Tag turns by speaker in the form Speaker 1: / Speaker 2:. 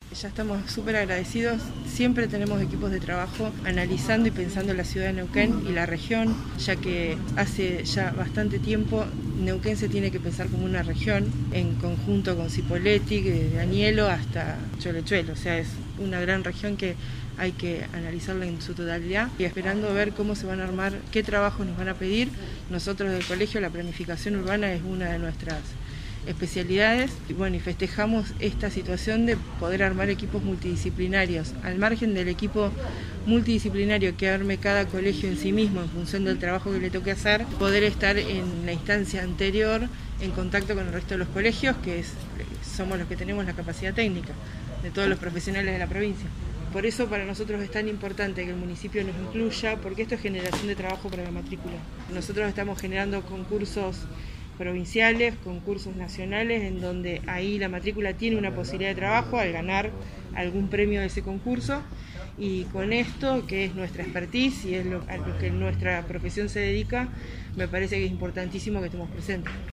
Speaker 1: Ya estamos súper agradecidos, siempre tenemos equipos de trabajo analizando y pensando la ciudad de Neuquén y la región, ya que hace ya bastante tiempo Neuquén se tiene que pensar como una región en conjunto con Cipolletti, desde Anielo hasta Cholechuelo, o sea, es una gran región que hay que analizarla en su totalidad y esperando ver cómo se van a armar, qué trabajos nos van a pedir. Nosotros del colegio la planificación urbana es una de nuestras especialidades y bueno, y festejamos esta situación de poder armar equipos multidisciplinarios, al margen del equipo multidisciplinario que arme cada colegio en sí mismo en función del trabajo que le toque hacer, poder estar en la instancia anterior en contacto con el resto de los colegios, somos los que tenemos la capacidad técnica de todos los profesionales de la provincia. Por eso para nosotros es tan importante que el municipio nos incluya, porque esto es generación de trabajo para la matrícula. Nosotros estamos generando concursos provinciales, concursos nacionales, en donde ahí la matrícula tiene una posibilidad de trabajo al ganar algún premio de ese concurso, y con esto, que es nuestra expertise y es a lo que nuestra profesión se dedica, me parece que es importantísimo que estemos presentes.